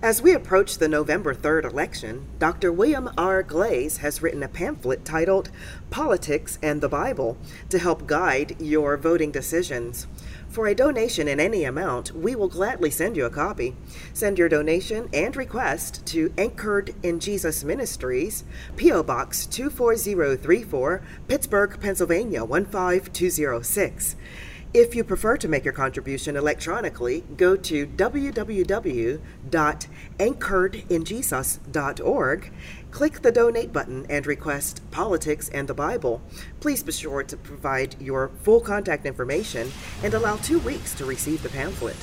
As we approach the November 3rd election, Dr. William R. Glaze has written a pamphlet titled Politics and the Bible to help guide your voting decisions. For a donation in any amount, we will gladly send you a copy. Send your donation and request to Anchored in Jesus Ministries, P.O. Box 24034, Pittsburgh, Pennsylvania 15206. If you prefer to make your contribution electronically, go to www.anchoredinjesus.org, click the donate button, and request Politics and the Bible. Please be sure to provide your full contact information and allow 2 weeks to receive the pamphlet.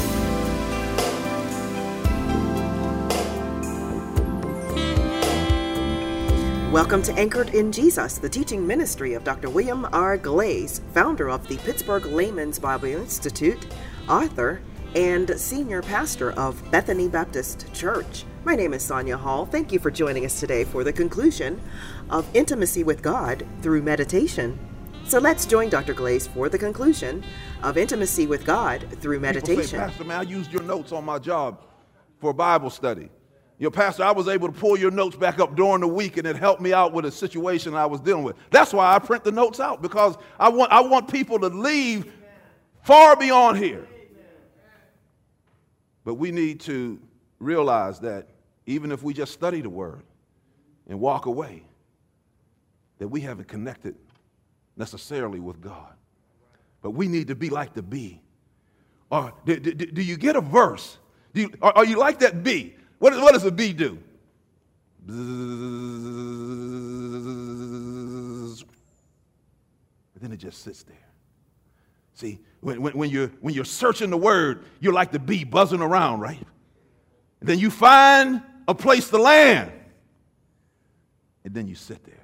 Welcome to Anchored in Jesus, the teaching ministry of Dr. William R. Glaze, founder of the Pittsburgh Layman's Bible Institute, author, and senior pastor of Bethany Baptist Church. My name is Sonia Hall. Thank you for joining us today for the conclusion of Intimacy with God through Meditation. So let's join Dr. Glaze for the conclusion of Intimacy with God through meditation. People say, Pastor, man, I used your notes on my job for Bible study. Pastor, I was able to pull your notes back up during the week, and it helped me out with a situation I was dealing with. That's why I print the notes out, because I want people to leave far beyond here. But we need to realize that even if we just study the Word and walk away, that we haven't connected necessarily with God. But we need to be like the bee. Or do you get a verse? Are you like that bee? What does a bee do? And then it just sits there. See, when you're searching the Word, you're like the bee buzzing around, right? And then you find a place to land. And then you sit there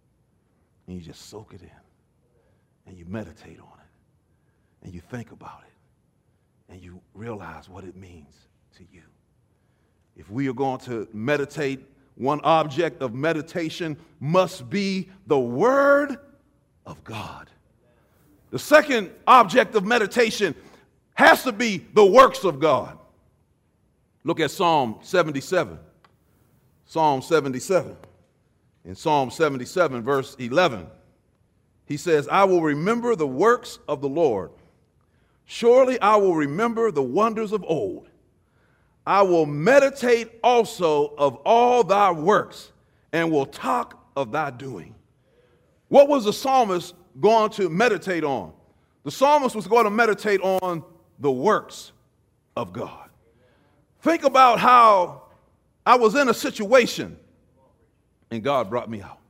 and you just soak it in. And you meditate on it. And you think about it. And you realize what it means to you. If we are going to meditate, one object of meditation must be the Word of God. The second object of meditation has to be the works of God. Look at Psalm 77. Psalm 77. In Psalm 77, verse 11, he says, I will remember the works of the Lord. Surely I will remember the wonders of old. I will meditate also of all thy works, and will talk of thy doing. What was the psalmist going to meditate on? The psalmist was going to meditate on the works of God. Think about how I was in a situation and God brought me out.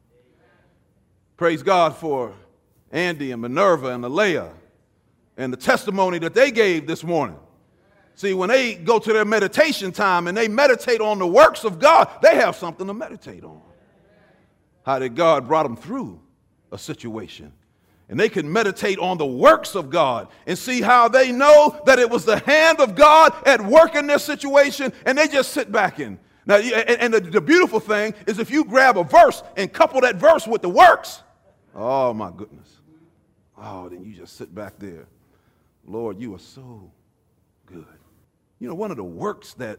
Praise God for Andy and Minerva and Alea and the testimony that they gave this morning. See, when they go to their meditation time and they meditate on the works of God, they have something to meditate on. How that God brought them through a situation. And they can meditate on the works of God and see how they know that it was the hand of God at work in their situation, and they just sit back in. Now, and the beautiful thing is if you grab a verse and couple that verse with the works, oh my goodness. Oh, then you just sit back there. Lord, you are so good. One of the works that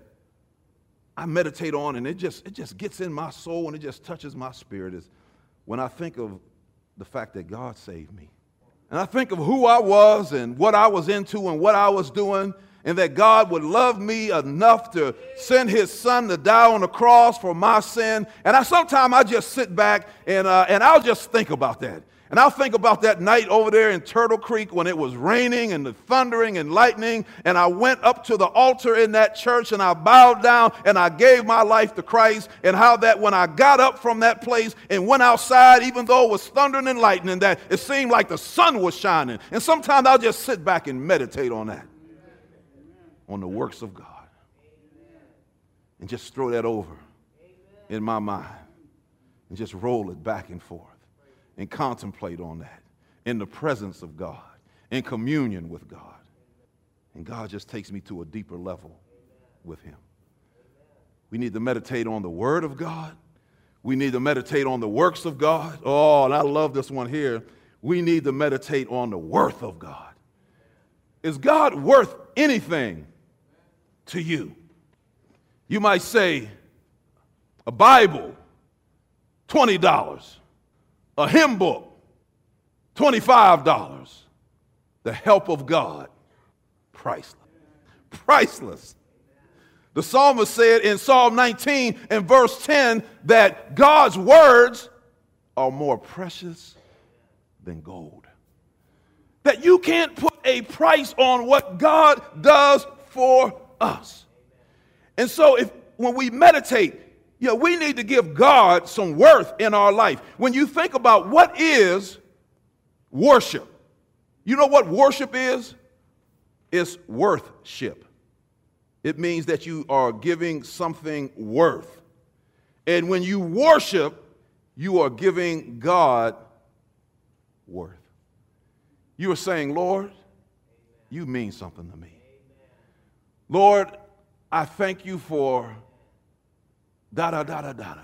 I meditate on, and it just gets in my soul and it just touches my spirit, is when I think of the fact that God saved me. And I think of who I was and what I was into and what I was doing, and that God would love me enough to send his son to die on the cross for my sin. And sometimes I just sit back and I'll just think about that. And I'll think about that night over there in Turtle Creek when it was raining and the thundering and lightning, and I went up to the altar in that church and I bowed down and I gave my life to Christ, and how that when I got up from that place and went outside, even though it was thundering and lightning, that it seemed like the sun was shining. And sometimes I'll just sit back and meditate on that, on the works of God, and just throw that over in my mind and just roll it back and forth. And contemplate on that in the presence of God, in communion with God. And God just takes me to a deeper level with him. We need to meditate on the Word of God. We need to meditate on the works of God. Oh, and I love this one here. We need to meditate on the worth of God. Is God worth anything to you? You might say, a Bible, $20. A hymn book, $25. The help of God, priceless. Priceless. The psalmist said in Psalm 19 and verse 10 that God's words are more precious than gold. That you can't put a price on what God does for us. And so when we meditate, we need to give God some worth in our life. When you think about what is worship, you know what worship is? It's worthship. It means that you are giving something worth. And when you worship, you are giving God worth. You are saying, Lord, you mean something to me. Lord, I thank you for da-da-da-da-da-da.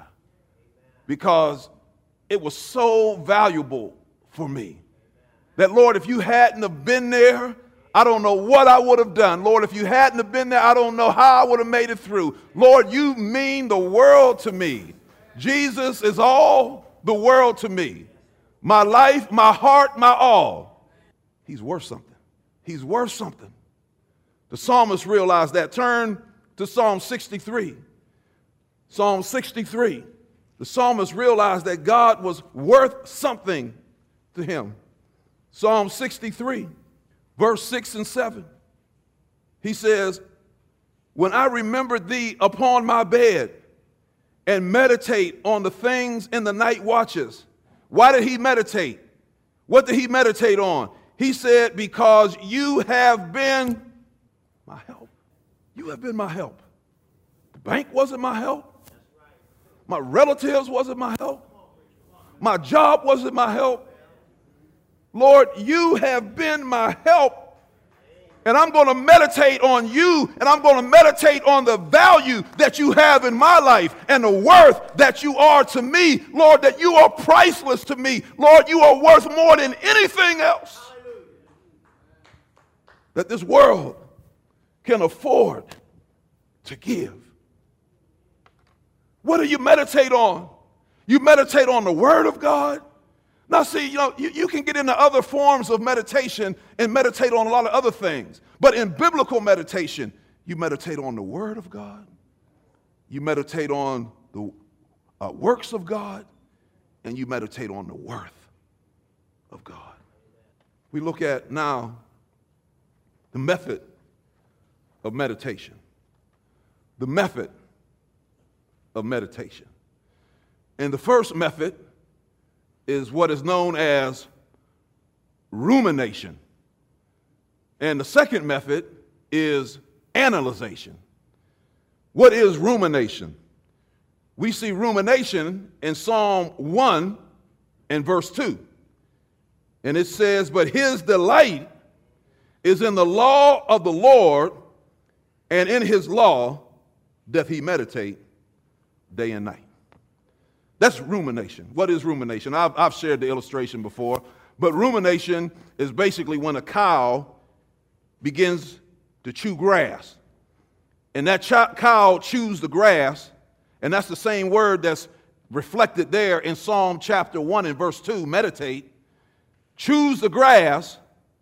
Because it was so valuable for me. That, Lord, if you hadn't have been there, I don't know what I would have done. Lord, if you hadn't have been there, I don't know how I would have made it through. Lord, you mean the world to me. Jesus is all the world to me. My life, my heart, my all. He's worth something. He's worth something. The psalmist realized that. Turn to Psalm 63. Psalm 63. The psalmist realized that God was worth something to him. Psalm 63, verse 6 and 7. He says, when I remember thee upon my bed and meditate on the things in the night watches. Why did he meditate? What did he meditate on? He said, because you have been my help. You have been my help. The bank wasn't my help. My relatives wasn't my help. My job wasn't my help. Lord, you have been my help. And I'm going to meditate on you, and I'm going to meditate on the value that you have in my life and the worth that you are to me. Lord, that you are priceless to me. Lord, you are worth more than anything else that this world can afford to give. What do you meditate on? You meditate on the Word of God. Now, see, you can get into other forms of meditation and meditate on a lot of other things. But in biblical meditation, you meditate on the Word of God. You meditate on the works of God. And you meditate on the worth of God. We look at now the method of meditation. The method of meditation. And the first method is what is known as rumination. And the second method is analyzation. What is rumination? We see rumination in Psalm 1 and verse 2. And it says, but his delight is in the law of the Lord, and in his law doth he meditate day and night. That's rumination. What is rumination? I've shared the illustration before, but rumination is basically when a cow begins to chew grass. And that cow chews the grass, and that's the same word that's reflected there in Psalm chapter 1 and verse 2, meditate, chews the grass,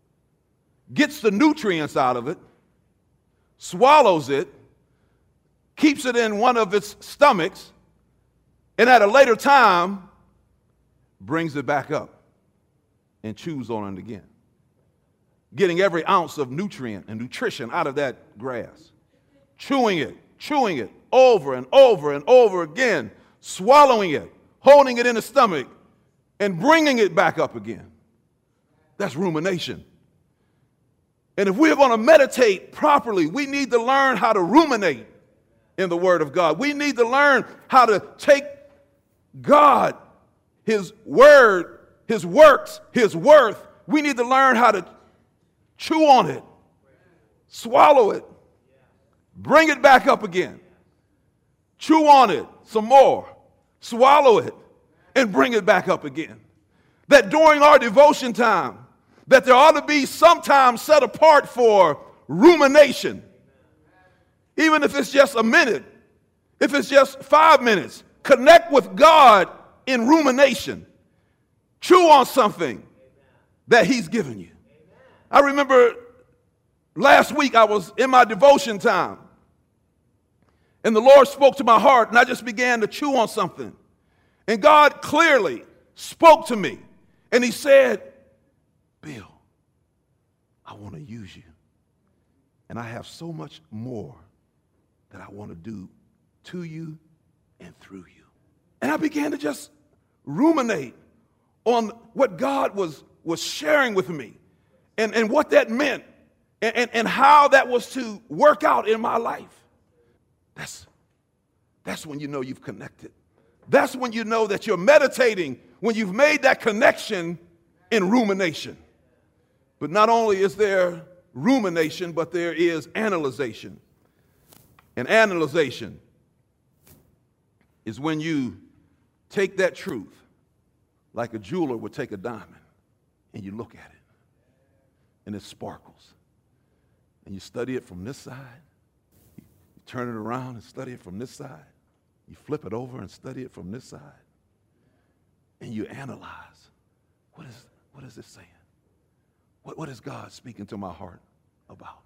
gets the nutrients out of it, swallows it, keeps it in one of its stomachs, and at a later time, brings it back up and chews on it again, getting every ounce of nutrient and nutrition out of that grass, chewing it over and over and over again, swallowing it, holding it in the stomach, and bringing it back up again. That's rumination. And if we're going to meditate properly, we need to learn how to ruminate in the Word of God. We need to learn how to take God, His Word, His works, His worth. We need to learn how to chew on it, swallow it, bring it back up again, chew on it some more, swallow it, and bring it back up again. That during our devotion time, that there ought to be some time set apart for rumination. Even if it's just a minute, If it's just 5 minutes, connect with God in rumination. Chew on something that he's given you. I remember last week I was in my devotion time, and the Lord spoke to my heart, and I just began to chew on something. And God clearly spoke to me, and he said, Bill, I want to use you, and I have so much more that I want to do to you and through you. And I began to just ruminate on what God was sharing with me and what that meant and how that was to work out in my life. That's when you know you've connected. That's when you know that you're meditating, when you've made that connection in rumination. But not only is there rumination, but there is analyzation. And analyzation is when you take that truth like a jeweler would take a diamond, and you look at it, and it sparkles. And you study it from this side, you turn it around and study it from this side, you flip it over and study it from this side, and you analyze. What is this saying? What is God speaking to my heart about?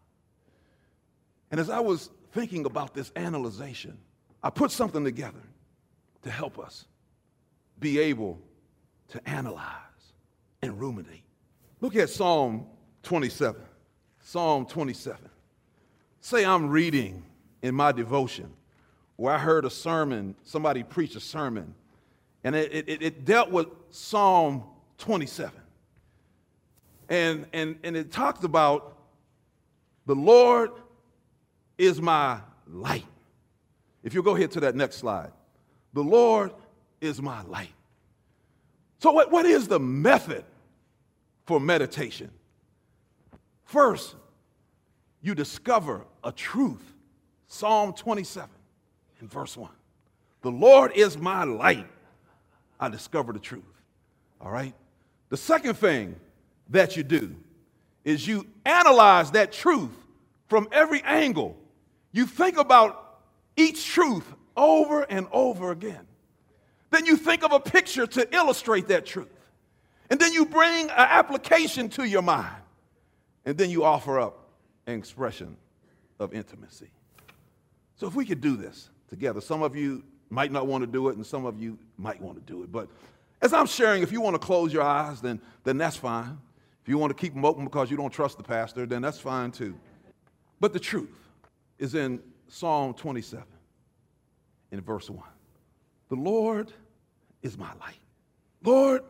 And as I was thinking about this analyzation, I put something together to help us be able to analyze and ruminate. Look at Psalm 27. Psalm 27. Say I'm reading in my devotion where I heard a sermon, somebody preach a sermon, and it dealt with Psalm 27. And it talked about the Lord is my light. If you go ahead to that next slide. The Lord is my light. So what is the method for meditation? First, you discover a truth. Psalm 27 in verse 1. The Lord is my light. I discover the truth. All right? The second thing that you do is you analyze that truth from every angle. You think about each truth over and over again. Then you think of a picture to illustrate that truth. And then you bring an application to your mind. And then you offer up an expression of intimacy. So if we could do this together, some of you might not want to do it and some of you might want to do it. But as I'm sharing, if you want to close your eyes, then that's fine. If you want to keep them open because you don't trust the pastor, then that's fine too. But the truth is in Psalm 27 in verse 1. The Lord is my light. Lord,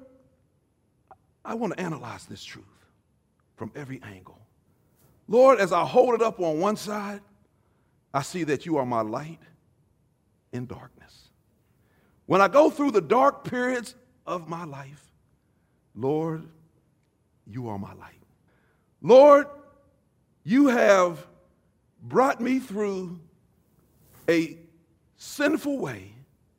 I want to analyze this truth from every angle. Lord, as I hold it up on one side, I see that you are my light in darkness. When I go through the dark periods of my life, Lord, you are my light. Lord, you have brought me through a sinful way,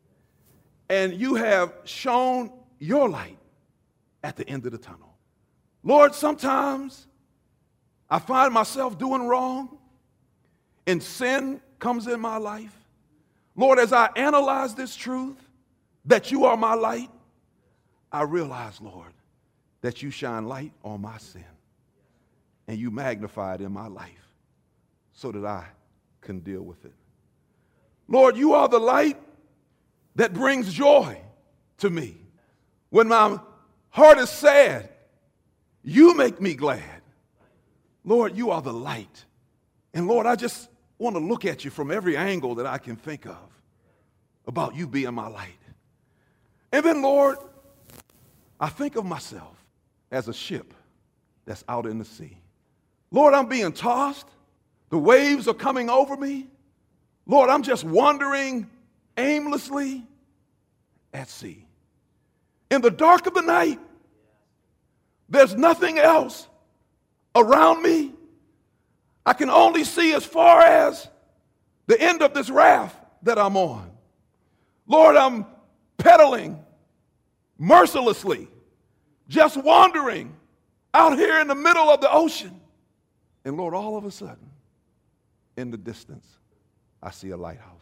and you have shown your light at the end of the tunnel. Lord, sometimes I find myself doing wrong, and sin comes in my life. Lord, as I analyze this truth, that you are my light, I realize, Lord, that you shine light on my sin, and you magnify it in my life so that I can deal with it. Lord, you are the light that brings joy to me. When my heart is sad, you make me glad. Lord, you are the light. And Lord, I just want to look at you from every angle that I can think of about you being my light. And then, Lord, I think of myself as a ship that's out in the sea. Lord, I'm being tossed. The waves are coming over me. Lord, I'm just wandering aimlessly at sea. In the dark of the night, there's nothing else around me. I can only see as far as the end of this raft that I'm on. Lord, I'm pedaling mercilessly, just wandering out here in the middle of the ocean. And Lord, all of a sudden, in the distance, I see a lighthouse.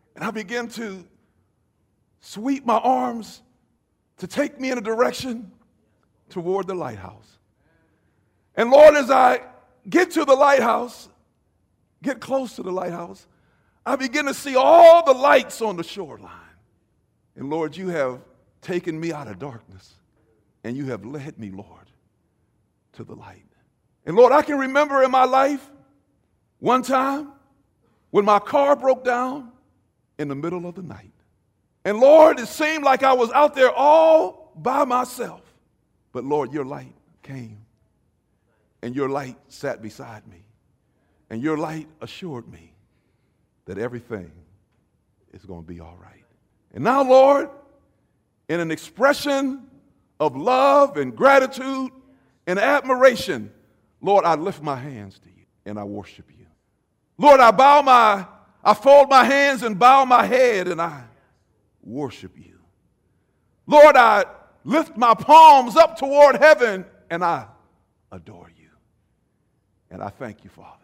And I began to sweep my arms to take me in a direction toward the lighthouse. And Lord, as I get to the lighthouse, get close to the lighthouse, I begin to see all the lights on the shoreline. And Lord, you have taken me out of darkness, and you have led me, Lord, to the light. And Lord, I can remember in my life one time when my car broke down in the middle of the night. And Lord, it seemed like I was out there all by myself. But Lord, your light came, and your light sat beside me, and your light assured me that everything is going to be all right. And now, Lord, in an expression of love and gratitude and admiration, Lord, I lift my hands to you and I worship you. Lord, I fold my hands and bow my head and I worship you. Lord, I lift my palms up toward heaven and I adore you. And I thank you, Father,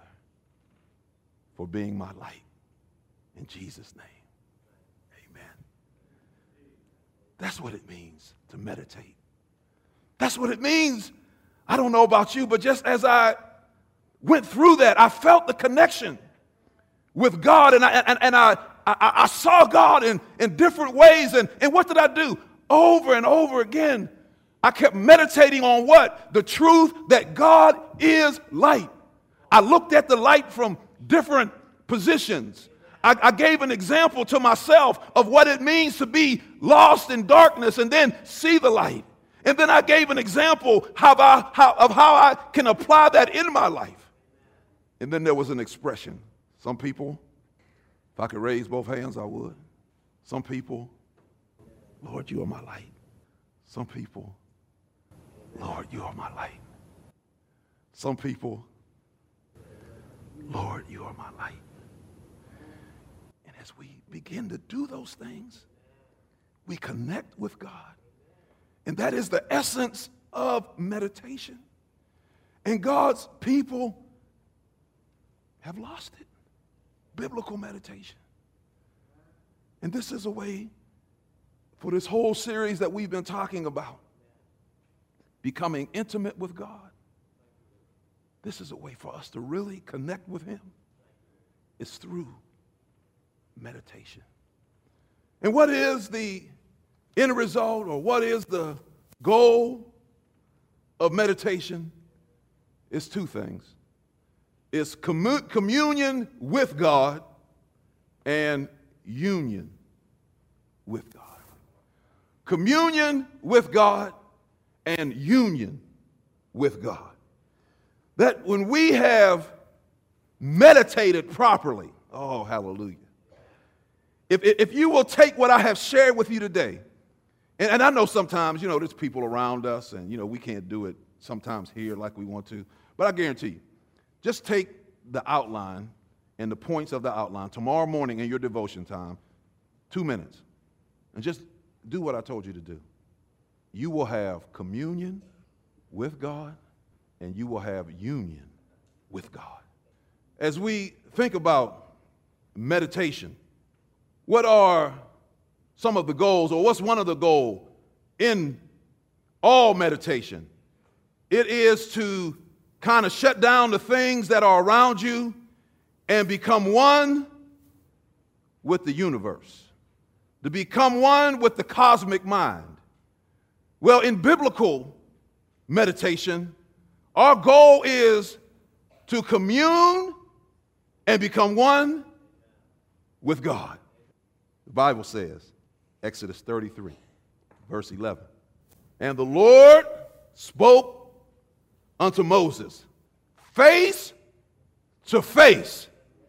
for being my light. In Jesus' name, amen. That's what it means to meditate. That's what it means. I don't know about you, but just as I went through that, I felt the connection with God, and I saw God in different ways. And what did I do? Over and over again, I kept meditating on what? The truth that God is light. I looked at the light from different positions. I gave an example to myself of what it means to be lost in darkness and then see the light. And then I gave an example of how I can apply that in my life. And then there was an expression. Some people, if I could raise both hands, I would. Some people, Lord, you are my light. Some people, Lord, you are my light. Some people, Lord, you are my light. And as we begin to do those things, we connect with God. And that is the essence of meditation. And God's people have lost it. Biblical meditation. And this is a way for this whole series that we've been talking about, becoming intimate with God. This is a way for us to really connect with him. It's through meditation. And what is the end result, or what is the goal of meditation? It's two things. It's communion with God and union with God. Communion with God and union with God. That when we have meditated properly, oh, hallelujah. If you will take what I have shared with you today, and I know sometimes, there's people around us, and, we can't do it sometimes here like we want to, but I guarantee you, just take the outline and the points of the outline tomorrow morning in your devotion time, 2 minutes, and just do what I told you to do. You will have communion with God, and you will have union with God. As we think about meditation, what are some of the goals, or what's one of the goals in all meditation? It is to kind of shut down the things that are around you and become one with the universe, to become one with the cosmic mind. Well, in biblical meditation, our goal is to commune and become one with God. The Bible says, Exodus 33, verse 11, and the Lord spoke unto Moses face to face,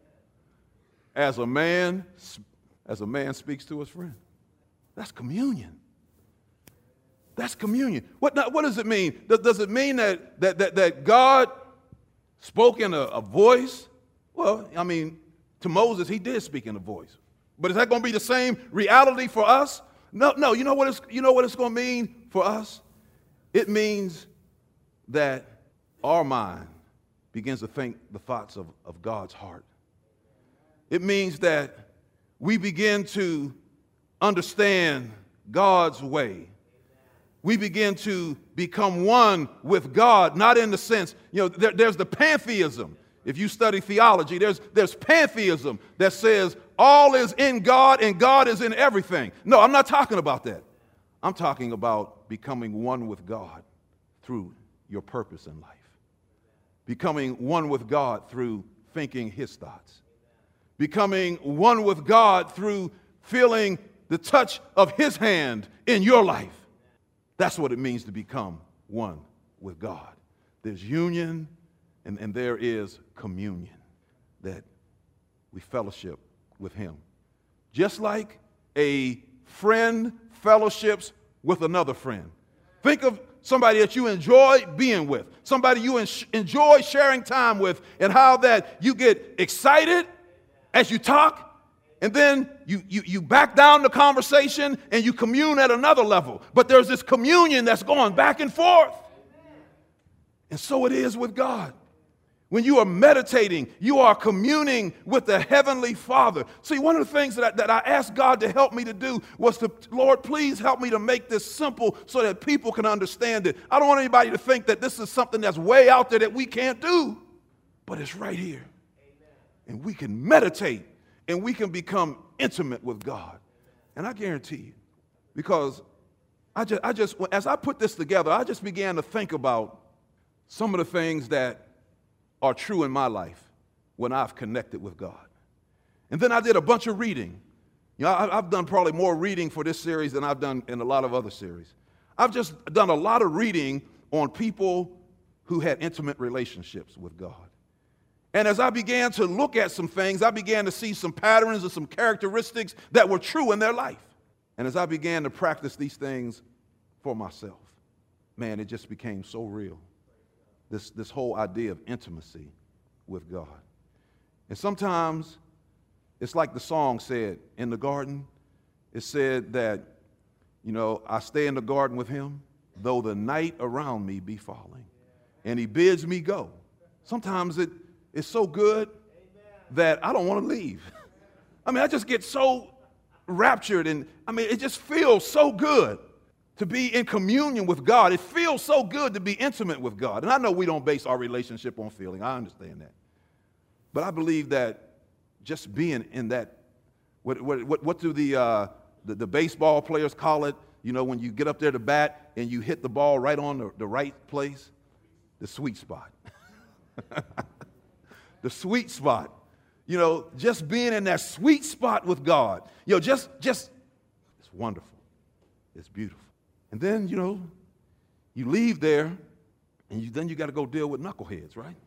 as a man speaks to his friend. That's communion. That's communion. What does it mean? Does it mean that God spoke in a voice? Well, I mean, to Moses, he did speak in a voice. But is that going to be the same reality for us? No. You know what it's going to mean for us? It means that our mind begins to think the thoughts of God's heart. It means that we begin to understand God's way. We begin to become one with God, not in the sense, there's the pantheism. If you study theology, there's pantheism that says all is in God and God is in everything. No, I'm not talking about that. I'm talking about becoming one with God through your purpose in life. Becoming one with God through thinking his thoughts. Becoming one with God through feeling the touch of his hand in your life. That's what it means to become one with God. There's union and there is communion, that we fellowship with him. Just like a friend fellowships with another friend. Think of somebody that you enjoy being with, somebody you enjoy sharing time with, and how that you get excited as you talk, and then you back down the conversation and you commune at another level. But there's this communion that's going back and forth. And so it is with God. When you are meditating, you are communing with the Heavenly Father. See, one of the things that I asked God to help me to do was to, Lord, please help me to make this simple so that people can understand it. I don't want anybody to think that this is something that's way out there that we can't do, but it's right here. And we can meditate and we can become intimate with God. And I guarantee you, because I just, as I put this together, I just began to think about some of the things that are true in my life when I've connected with God. And then I did a bunch of reading. I've done probably more reading for this series than I've done in a lot of other series. I've just done a lot of reading on people who had intimate relationships with God. And as I began to look at some things, I began to see some patterns and some characteristics that were true in their life. And as I began to practice these things for myself, man, it just became so real. This whole idea of intimacy with God. And sometimes it's like the song said in the garden. It said that, I stay in the garden with him, though the night around me be falling. And he bids me go. Sometimes it's so good that I don't want to leave. I just get so raptured, and it just feels so good to be in communion with God. It feels so good to be intimate with God. And I know we don't base our relationship on feeling. I understand that. But I believe that just being in that, what do the baseball players call it? When you get up there to bat and you hit the ball right on the right place? The sweet spot. The sweet spot. Just being in that sweet spot with God. Just it's wonderful. It's beautiful. And then, you leave there, and then you got to go deal with knuckleheads, right?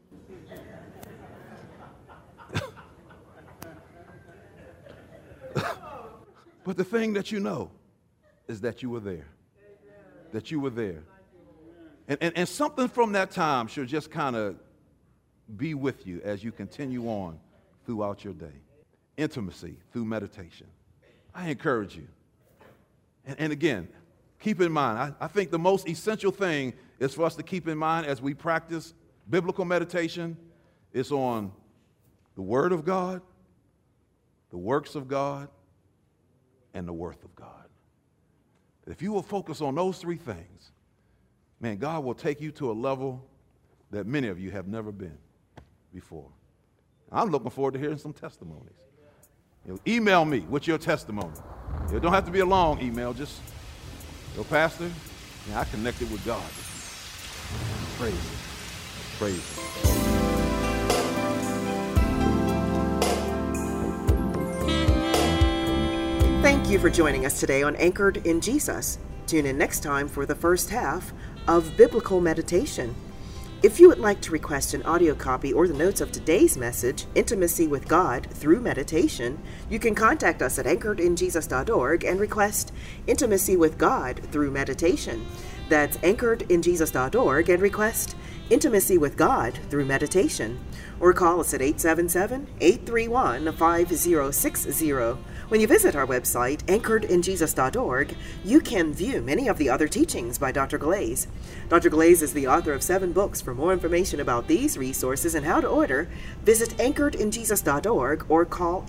But the thing that you know is that you were there. That you were there. And something from that time should just kind of be with you as you continue on throughout your day. Intimacy through meditation. I encourage you. And again, keep in mind, I think the most essential thing is for us to keep in mind as we practice biblical meditation is on the Word of God, the works of God, and the worth of God. If you will focus on those three things, man, God will take you to a level that many of you have never been before. I'm looking forward to hearing some testimonies. Email me with your testimony. It don't have to be a long email, just, Pastor, I connected with God. Praise Him. Praise Him. Thank you for joining us today on Anchored in Jesus. Tune in next time for the first half of Biblical Meditation. If you would like to request an audio copy or the notes of today's message, Intimacy with God Through Meditation, you can contact us at anchoredinjesus.org and request Intimacy with God Through Meditation. That's anchoredinjesus.org and request Intimacy with God Through Meditation. Or call us at 877-831-5060. When you visit our website, anchoredinjesus.org, you can view many of the other teachings by Dr. Glaze. Dr. Glaze is the author of 7 books. For more information about these resources and how to order, visit anchoredinjesus.org or call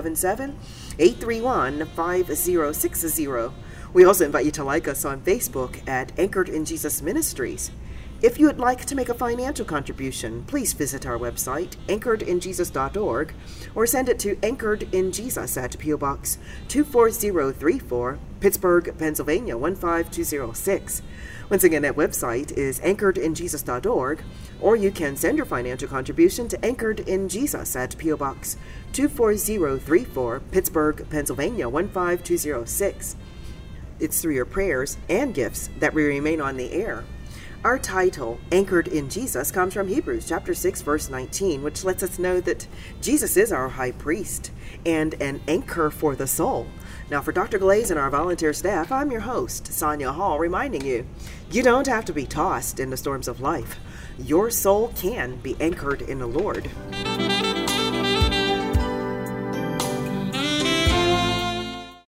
877-831-5060. We also invite you to like us on Facebook at Anchored in Jesus Ministries. If you would like to make a financial contribution, please visit our website, anchoredinjesus.org, or send it to Anchored in Jesus at P.O. Box 24034, Pittsburgh, Pennsylvania 15206. Once again, that website is anchoredinjesus.org, or you can send your financial contribution to Anchored in Jesus at P.O. Box 24034, Pittsburgh, Pennsylvania 15206. It's through your prayers and gifts that we remain on the air. Our title, Anchored in Jesus, comes from Hebrews chapter 6, verse 19, which lets us know that Jesus is our high priest and an anchor for the soul. Now, for Dr. Glaze and our volunteer staff, I'm your host, Sonia Hall, reminding you, you don't have to be tossed in the storms of life. Your soul can be anchored in the Lord.